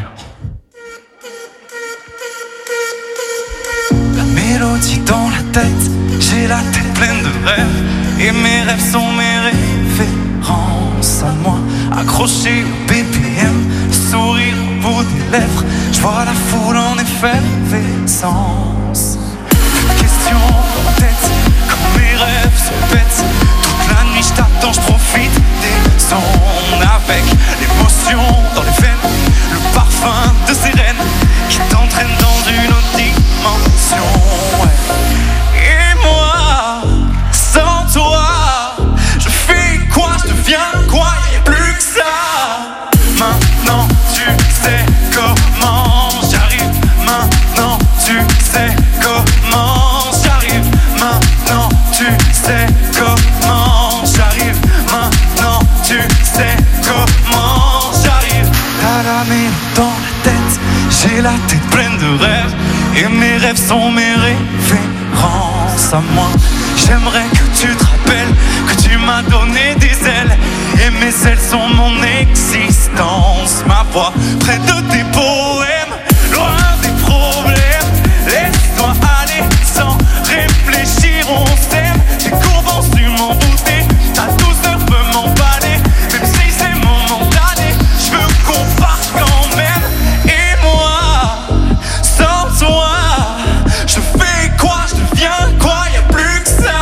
Speaker 8: La mélodie dans la tête, j'ai la tête pleine de rêves. Et mes rêves sont mes références à moi. Accroché au B P M, le sourire au bout des lèvres. Je vois la foule en effervescence. Question en tête, quand mes rêves se pètent. Toute la nuit je t'attends, je profite des sons avec l'émotion dans les veines, le parfum de sirène qui t'entraîne dans une autre dimension. Ouais. Et moi, sans toi, je fais quoi, je deviens quoi, y'a plus que ça. Maintenant tu sais comment j'arrive. Maintenant tu sais comment j'arrive. Maintenant tu sais comment j'arrive. Maintenant tu sais comment j'arrive. T'as la mélodie dans la tête, j'ai la tête pleine de rêves. Et mes rêves sont mes références à moi. J'aimerais que tu te rappelles que tu m'as donné des ailes. Et mes ailes sont mon existence. Ma voix près de tes poèmes, loin des problèmes. Laisse-toi aller sans réfléchir, on s'aime. Tes courbes ont su m'embouter, ta douceur peut m'emballer. Même si c'est momentané, je veux qu'on parte quand même. Et moi, sans toi, je fais quoi, je deviens quoi, y'a plus que ça.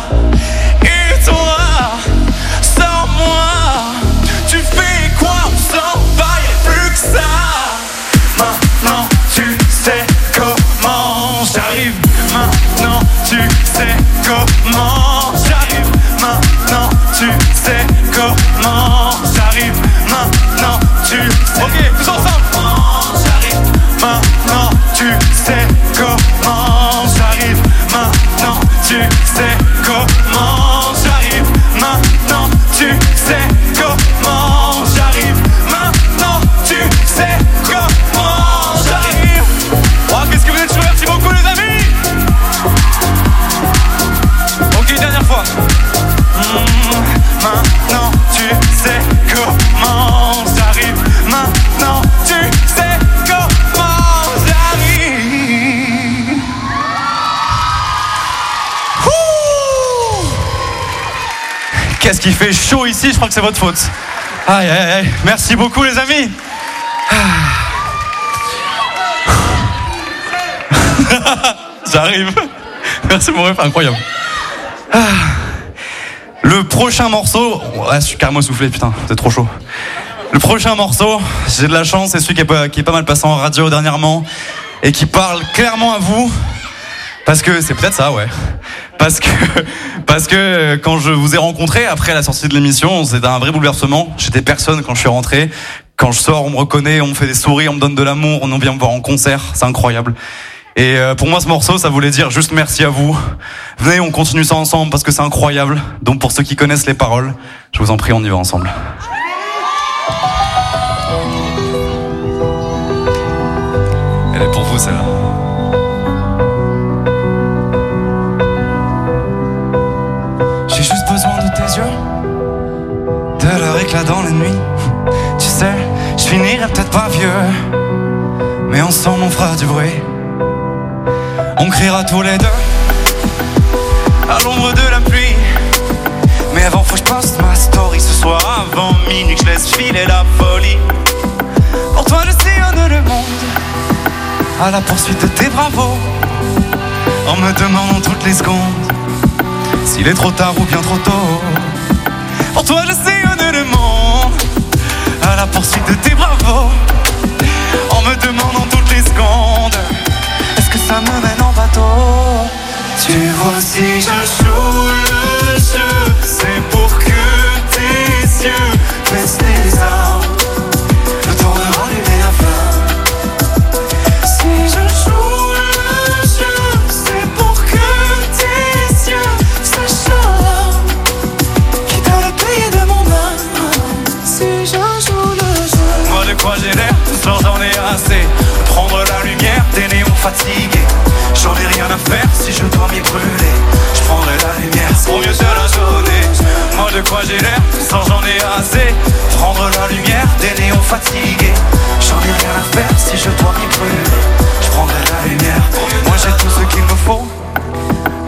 Speaker 8: Et toi, sans moi, tu fais quoi, on s'en va, y'a plus que ça. Maintenant tu sais comment j'arrive. Maintenant tu sais comment j'arrive. Maintenant tu sais comment j'arrive. Maintenant tu sais. Ok, tous ensemble. J'arrive. Maintenant tu sais comment j'arrive. Maintenant tu sais comment j'arrive. Maintenant tu sais comment j'arrive. Maintenant tu sais comment j'arrive. Oh, qu'est-ce que vous êtes chouettes, merci beaucoup les amis. Ok, dernière fois. Mmh, maintenant tu sais comment j'arrive. Maintenant tu sais comment j'arrive. Ouh.
Speaker 7: Qu'est-ce qui fait chaud ici? Je crois que c'est votre faute. Aïe, aïe, aïe. Merci beaucoup les amis. J'arrive. Merci mon ref, incroyable. Le prochain morceau... Ouais, je suis carrément soufflé, putain, c'est trop chaud. Le prochain morceau, j'ai de la chance, c'est celui qui est, pas, qui est pas mal passé en radio dernièrement et qui parle clairement à vous. Parce que c'est peut-être ça, ouais. Parce que, parce que quand je vous ai rencontré après la sortie de l'émission, c'était un vrai bouleversement. J'étais personne quand je suis rentré. Quand je sors, on me reconnaît, on me fait des sourires, on me donne de l'amour, on vient me voir en concert. C'est incroyable. Et pour moi, ce morceau, ça voulait dire juste merci à vous. Venez, on continue ça ensemble parce que c'est incroyable. Donc pour ceux qui connaissent les paroles, je vous en prie, on y va ensemble. Elle est pour vous, celle-là.
Speaker 8: J'ai juste besoin de tes yeux, de leur éclat dans les nuits. Tu sais, je finirai peut-être pas vieux, mais ensemble on fera du bruit. On criera tous les deux à l'ombre de la pluie. Mais avant faut que je poste ma story ce soir avant minuit, que je laisse filer la folie. Pour toi je sillonne le monde à la poursuite de tes bravos, en me demandant toutes les secondes s'il est trop tard ou bien trop tôt. Pour toi je sillonne le monde à la poursuite de tes bravos, en me demandant toutes les secondes est-ce que ça me mène en bateau. Tu vois si je joue le jeu, c'est pour que tes yeux baissent les armes, le tour de rallumer la flamme. Si je joue le jeu, c'est pour que tes yeux sachent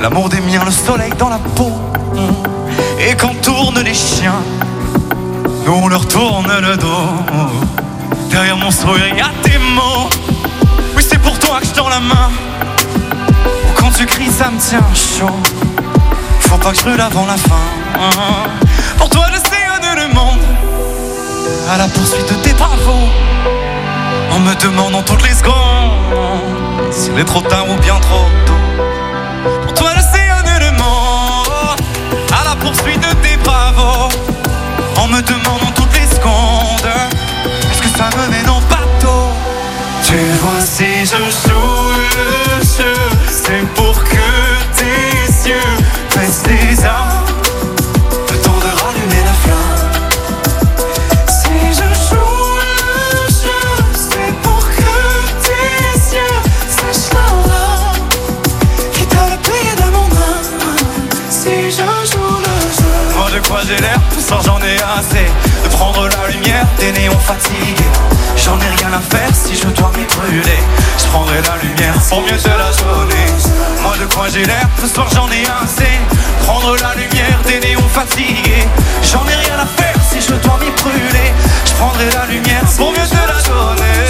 Speaker 8: l'amour des miens, le soleil dans la peau. Et quand tournent les chiens, nous on leur tourne le dos. Derrière mon sourire y'a tes mots. Oui, c'est pour toi que je tends la main. Quand tu cries ça me tient chaud. Faut pas que je brûle avant la fin. Pour toi je sillonne le monde à la poursuite de tes bravos, en me demandant toutes les secondes s'il est trop tard ou bien trop tôt. Pour toi je sillonne le monde à la poursuite de tes bravos, en me demandant toutes les secondes est-ce que ça me mène en bateau. Tu vois si je joue le jeu, c'est pour que tes yeux baissent les armes, le temps de rallumer la flamme. Si je joue le jeu, c'est pour que tes yeux sèchent la larme qui t'a le plié de mon âme. Si je joue le jeu. Moi de quoi j'ai l'air, ce soir j'en ai assez de prendre la lumière des néons fatigués. J'en ai rien à faire si je dois m'y brûler. Je prendrai la lumière pour mieux te la donner. Moi de quoi j'ai l'air, ce soir j'en ai assez. Prendre la lumière des néons fatigués. J'en ai rien à faire si je dois m'y brûler. Je prendrai la lumière pour mieux te la donner.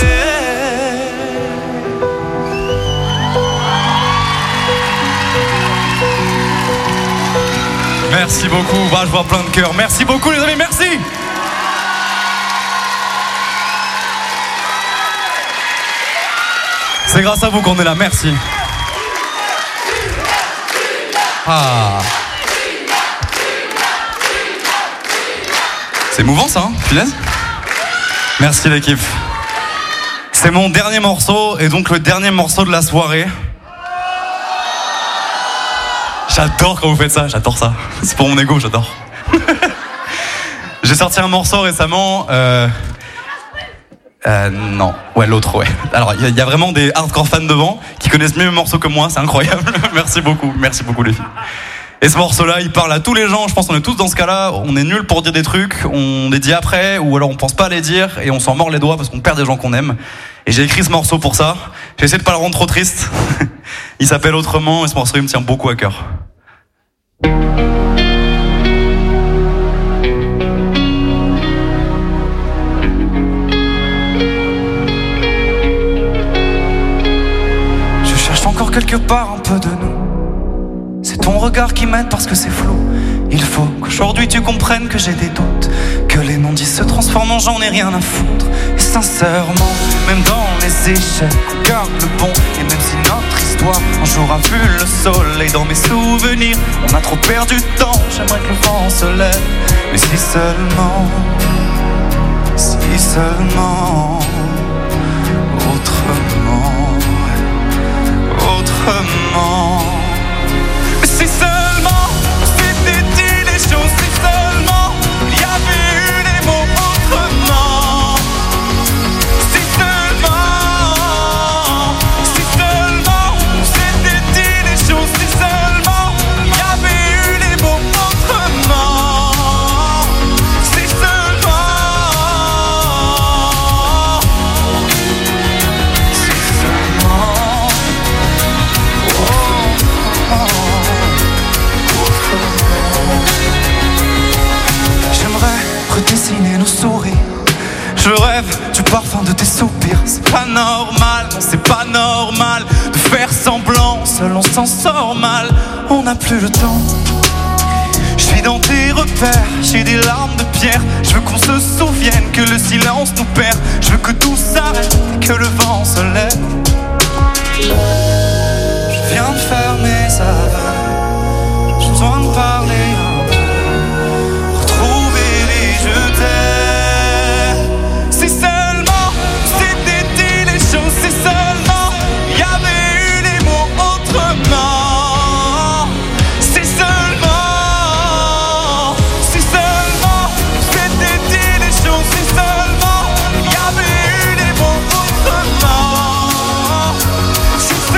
Speaker 8: Merci beaucoup, bah, je vois plein de cœurs. Merci beaucoup les amis, merci. C'est grâce à vous qu'on est là, merci. Ah. C'est émouvant ça, hein, punaise. Merci l'équipe. C'est mon dernier morceau et donc le dernier morceau de la soirée. J'adore quand vous faites ça, j'adore ça. C'est pour mon ego, j'adore. J'ai sorti un morceau récemment. Euh... Euh, non, ouais, l'autre, ouais. Alors, il y, y a vraiment des hardcore fans devant qui connaissent mieux mes morceaux que moi, c'est incroyable. Merci beaucoup, merci beaucoup les filles. Et ce morceau-là, il parle à tous les gens, je pense qu'on est tous dans ce cas-là, on est nuls pour dire des trucs, on les dit après, ou alors on pense pas à les dire, et on s'en mord les doigts parce qu'on perd des gens qu'on aime. Et j'ai écrit ce morceau pour ça, j'ai essayé de pas le rendre trop triste. Il s'appelle Autrement, et ce morceau, il me tient beaucoup à cœur. Encore quelque part un peu de nous. C'est ton regard qui m'aide parce que c'est flou. Il faut qu'aujourd'hui tu comprennes que j'ai des doutes, que les non-dits se transforment en j'en ai rien à foutre. Et sincèrement, même dans les échecs, on garde le bon. Et même si notre histoire un jour a vu le soleil, dans mes souvenirs on a trop perdu de temps. J'aimerais que le vent se lève, mais si seulement, si seulement autrement. Autrement. Mais si seulement c'était dit les choses, si seulement il y avait eu les mots autrement. Si seulement, si seulement c'était dit les choses, si seulement il y avait eu les mots autrement. Si seulement, si seulement. J'aimerais redessiner nos sourires. Je rêve du parfum de tes soupirs. C'est pas normal, non c'est pas normal de faire semblant, seul on s'en sort mal. On n'a plus le temps. Je suis dans tes repères, j'ai des larmes de pierre. Je veux qu'on se souvienne que le silence nous perd. Je veux que tout s'arrête et que le vent se lève. Je viens de faire mes aveux, j'ai besoin de parler un peu, retrouver les je t'aime. Si seulement c'était dit les choses, si seulement il y avait eu les mots autrement. Si seulement, si seulement c'était dit les choses, si seulement il y avait eu les mots autrement. Si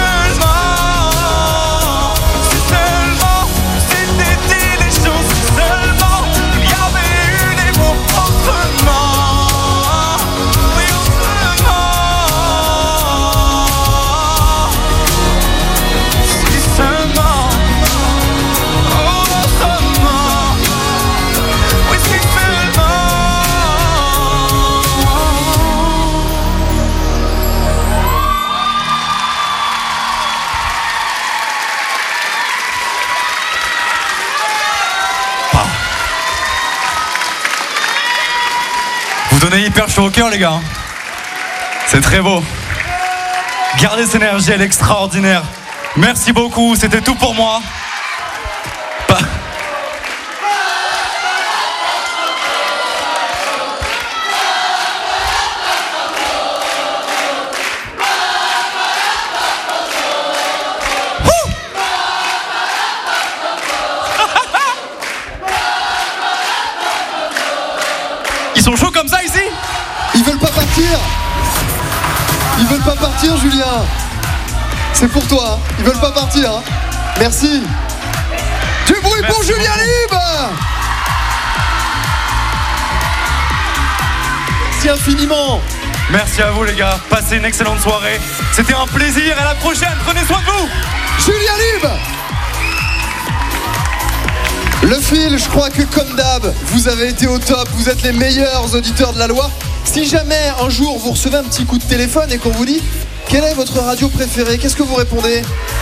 Speaker 7: donnez hyper chaud au cœur, les gars. C'est très beau. Gardez cette énergie, elle est extraordinaire. Merci beaucoup, c'était tout pour moi. Pas... Ils sont chauds comme ça ici?
Speaker 3: Ils veulent pas partir. Ils veulent pas partir, Julien. C'est pour toi, hein. Ils veulent pas partir, hein. Merci. Du bruit
Speaker 7: Merci
Speaker 3: pour Julien
Speaker 7: beaucoup.
Speaker 3: Libre. Merci infiniment.
Speaker 7: Merci à vous les gars, passez une excellente soirée. C'était un plaisir, à la prochaine, prenez soin de vous.
Speaker 3: Julien Libre. Le fil, je crois que comme d'hab, vous avez été au top, vous êtes les meilleurs auditeurs de la Loire. Si jamais un jour vous recevez un petit coup de téléphone et qu'on vous dit quelle est votre radio préférée, qu'est-ce que vous répondez?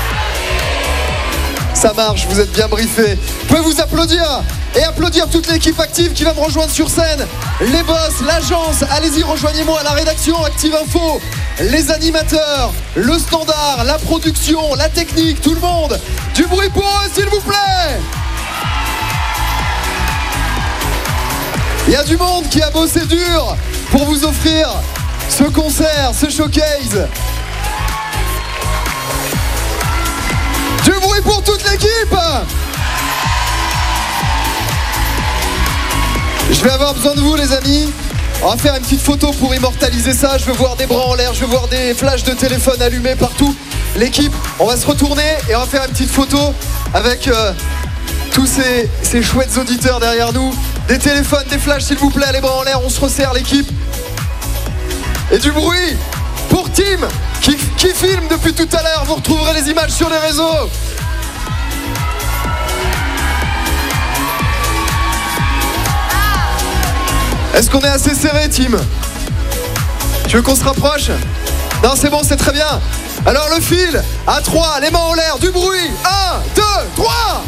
Speaker 3: Ça marche, vous êtes bien briefés. Vous pouvez vous applaudir et applaudir toute l'équipe active qui va me rejoindre sur scène. Les boss, l'agence, allez-y, rejoignez-moi à la rédaction Active Info. Les animateurs, le standard, la production, la technique, tout le monde. Du bruit pour eux, s'il vous plaît. Il y a du monde qui a bossé dur pour vous offrir ce concert, ce showcase. Du bruit pour toute l'équipe. Je vais avoir besoin de vous, les amis. On va faire une petite photo pour immortaliser ça. Je veux voir des bras en l'air, je veux voir des flashs de téléphone allumés partout. L'équipe, on va se retourner et on va faire une petite photo avec euh, tous ces, ces chouettes auditeurs derrière nous. Des téléphones, des flashs, s'il vous plaît, les bras en l'air, on se resserre, l'équipe. Et du bruit pour Tim qui, qui filme depuis tout à l'heure. Vous retrouverez les images sur les réseaux. Est-ce qu'on est assez serré, Tim? Tu veux qu'on se rapproche? Non, c'est bon, c'est très bien. Alors le fil, à trois, les mains en l'air, du bruit. un, deux, trois.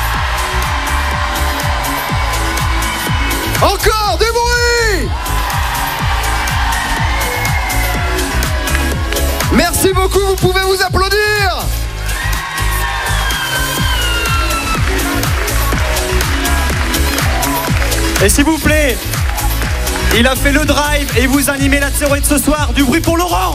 Speaker 3: Encore du bruit. Merci beaucoup, vous pouvez vous applaudir.
Speaker 2: Et s'il vous plaît, il a fait le drive et vous animez la soirée de ce soir. Du bruit pour Laurent.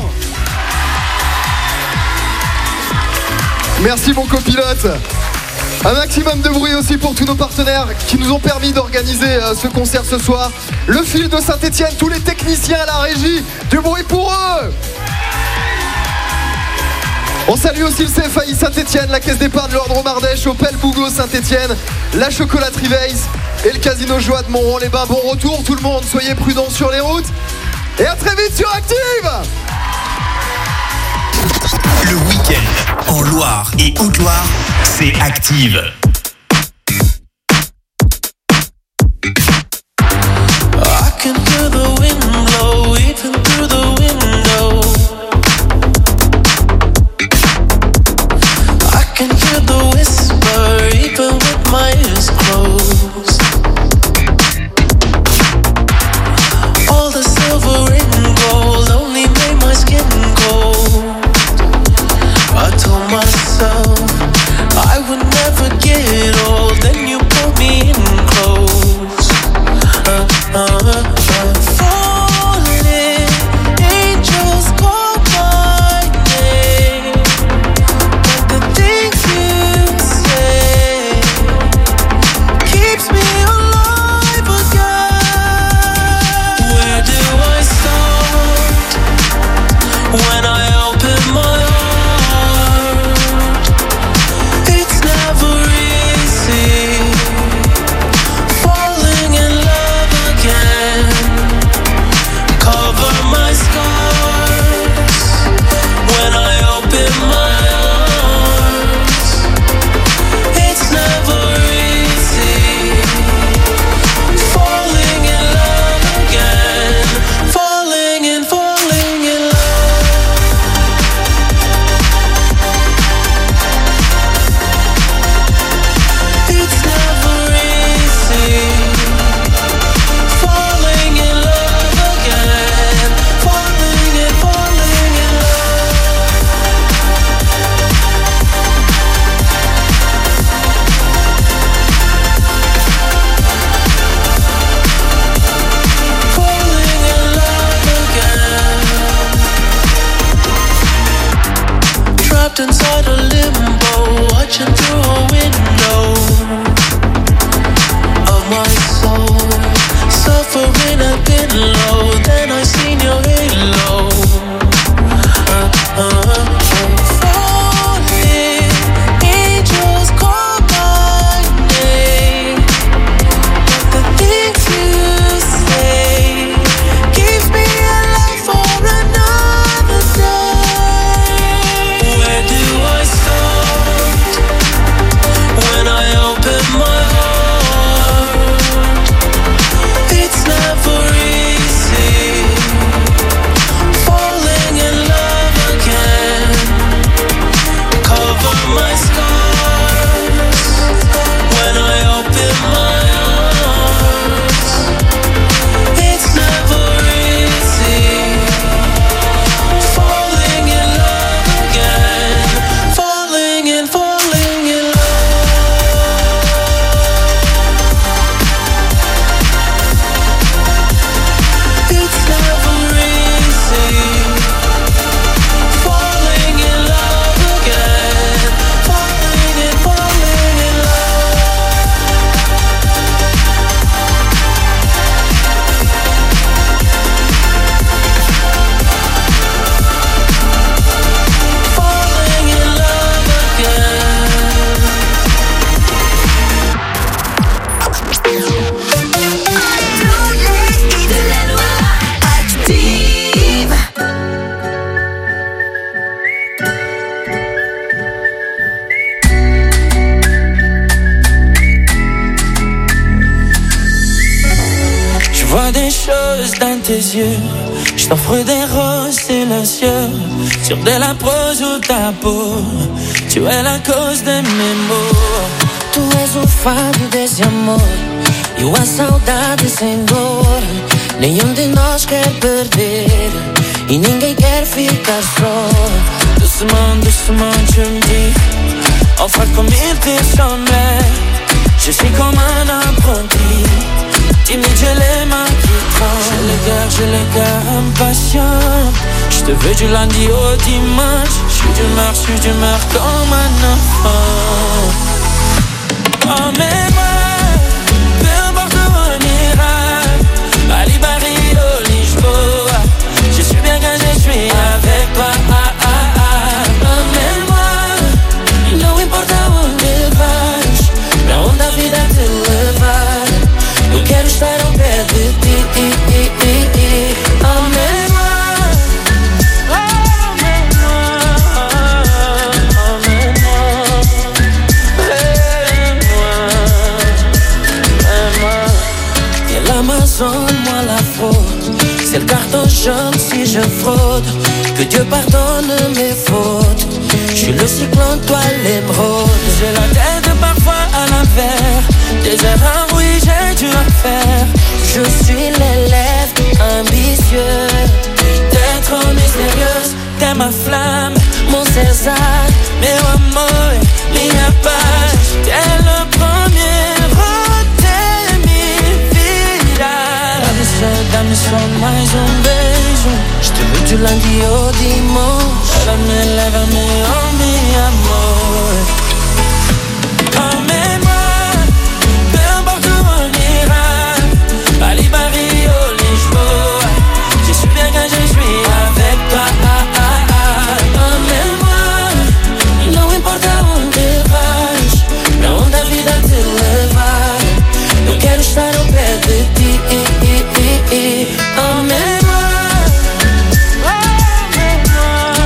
Speaker 3: Merci mon copilote. Un maximum de bruit aussi pour tous nos partenaires qui nous ont permis d'organiser euh, ce concert ce soir. Le fil de Saint-Etienne, tous les techniciens à la régie, du bruit pour eux. On salue aussi le C F A I Saint-Etienne, la Caisse d'épargne l'Ordre Mardèche, Opel Bougo Saint-Etienne, la chocolaterie Weiss et le Casino Joie de Montrond-les-Bains. Bon retour tout le monde, soyez prudents sur les routes et à très vite sur Active.
Speaker 9: Le week-end en Loire et Haute-Loire, c'est Active.
Speaker 10: I can hear the wind blow even through the window. I can hear the whisper even with my eyes closed. All the silver and gold only made my skin cold. I told myself I would never get old. Then you pulled me in close. Uh, uh, uh, falling, angels call my name. But the things you say trapped inside a limbo, watching through a window of my soul, suffering I've been low, then I seen your halo. Uh, uh, falling, angels call my name, but the things you say keeps me alive for another day. Where do I start when I open my heart? It's never easy falling in love again. Cover my scars when I open my arms. It's never easy falling in love again. Falling and falling in love. It's never easy falling in love again. Falling and falling in love. Falling in love again.
Speaker 1: Active.
Speaker 10: Je vois des choses dans tes yeux. Je t'offre des roses silencieux sur de la prose ou ta peau. Tu es la cause de mes maux.
Speaker 11: Tu és o fado desse amor e a saudade sem dor. Nenhum de nós quer perder e ninguém quer ficar só.
Speaker 10: Doucement, doucement, tu me dis enfin comme il te semblait. Je suis comme un apprenti, timide, j'ai les mains qui tremblent. J'ai le cœur, j'ai le cœur impatient. Je te veux du lundi au dimanche. Je suis d'humeur, je suis d'humeur comme un enfant. Emmène-moi, peu importe où on ira, Bali, Barrio, Lisboa. Je suis bien quand je suis avec toi. Ah, ah, ah. Emmène-moi,
Speaker 11: Não importa onde vais, pra onde a vida te levar, eu quero estar ao pé de ti. Emmène-moi,
Speaker 10: L'Amazon, moi la fraude, c'est le carton jaune si je fraude. Que Dieu pardonne mes fautes. Je suis le cyclone, toi l'émeraude. J'ai la tête parfois à l'envers, des erreurs, oui j'ai dû en faire.
Speaker 11: je suis l'élève ambitieux.
Speaker 10: T'es trop mystérieuse, t'es ma flamme,
Speaker 11: Mon César,
Speaker 10: meu amor, minha paz. T'es le premier, roter minha vida. Dá-me só, dá-me só mais um beijo.
Speaker 11: je te veux du lundi au dimanche.
Speaker 10: Lève-me, lève-me, oh mi amor. Emmène-moi, peu importe où on ira, Bali, Barrio, Lisboa. Je suis bien quand je suis avec toi. Ah, ah, ah.
Speaker 11: Emmène-moi, não importa onde vais, pra onde a vida te levar, eu quero estar ao pé de ti. Emmène-moi,
Speaker 10: Emmène-moi,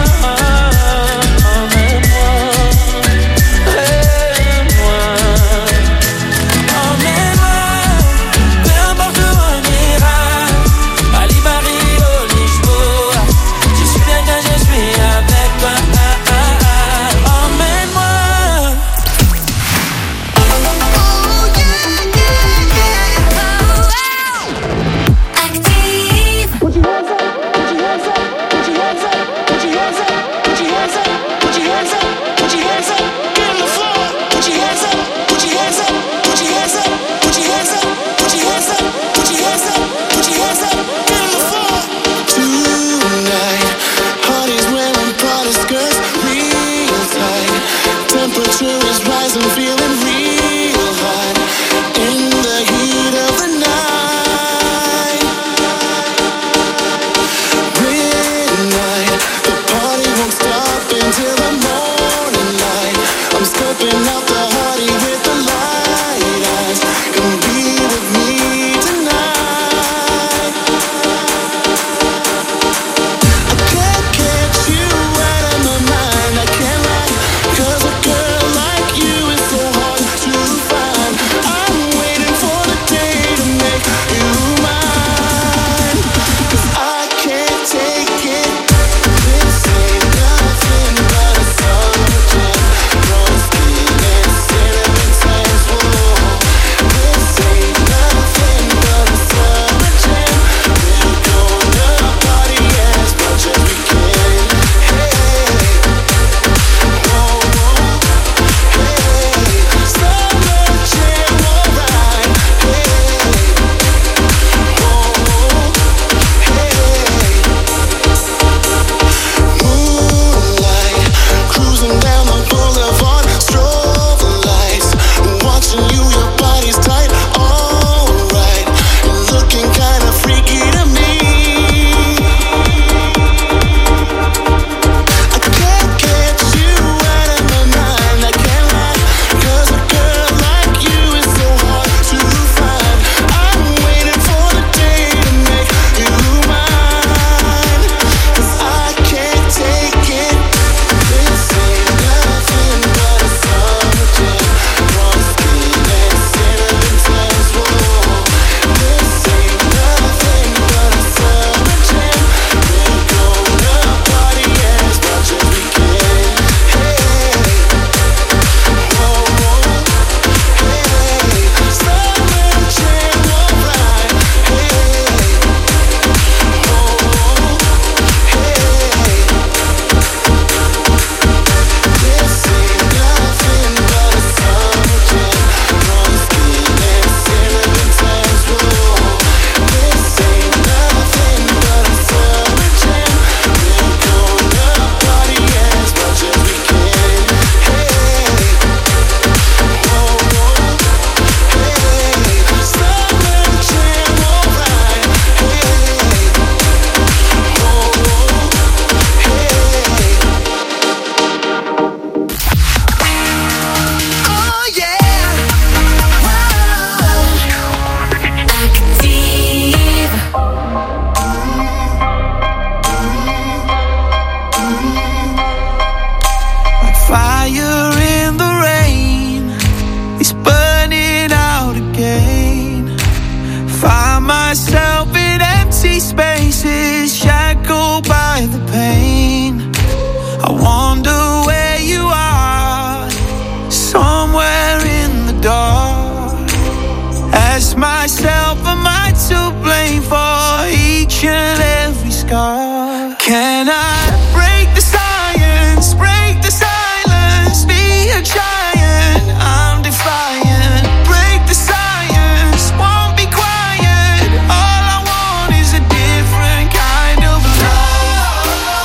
Speaker 8: fire in the rain is burning out again. Find myself in empty spaces, shackled by the pain. I wonder where you are, somewhere in the dark. Ask myself, am I to blame for each and every scar? Can I break the science, break the silence, be a giant? I'm defiant. Break the science, won't be quiet. All I want is a different kind of love.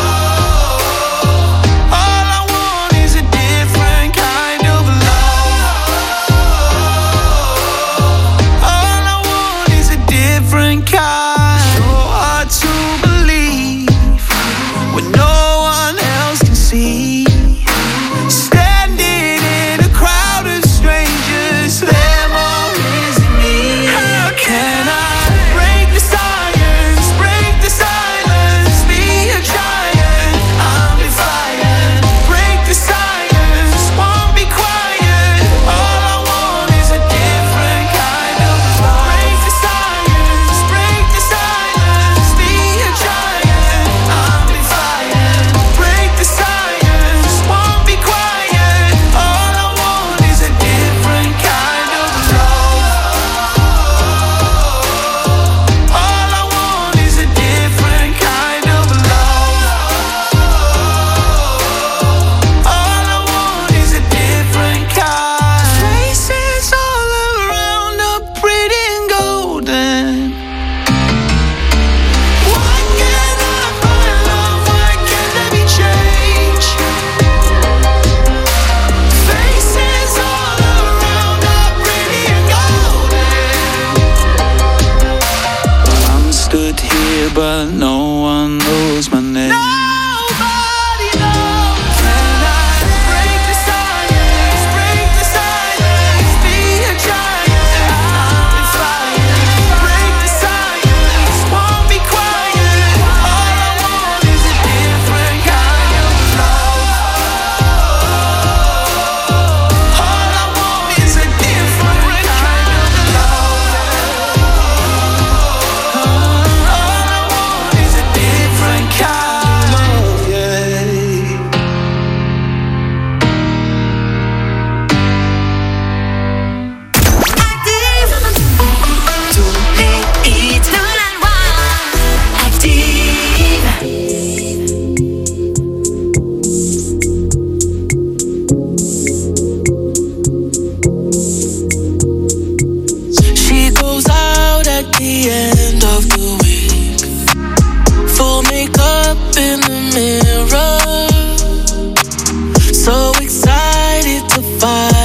Speaker 8: All I want is a different kind of love. All I want is a different kind. So hard to believe when no one else can see. Standing in a crowd of strangers, them all missing me. How can I break the science, break the silence, be a giant? I'm defiant. Break the science, won't be quiet. All I want is a different kind of love. Break the science, break the silence, be a giant. I'm defiant. Break the science, won't be quiet. All I want is a different kind of love. All I want is a different kind of love. All I want is a different kind. Faces all around are pretty and golden. Why can't I find love? Why can't there be change? Faces all around are pretty and golden. I'm stood here, but no one knows my name. Nobody knows. Can I break the silence? Break the silence. Be a giant. I'm defiant. Break the silence. Won't be quiet. All I want is a different kind of love. All I want is a different kind of love. All I want is a different kind of love, yeah.
Speaker 1: Tous les hits de la Loire. Active.
Speaker 10: She goes out at the end of the week, full makeup in the mirror, so excited to find